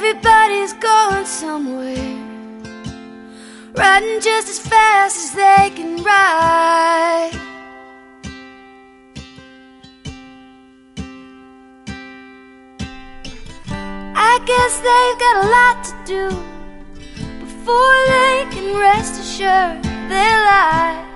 Everybody's going somewhere, riding just as fast as they can ride. I guess they've got a lot to do before they can rest assured their lives.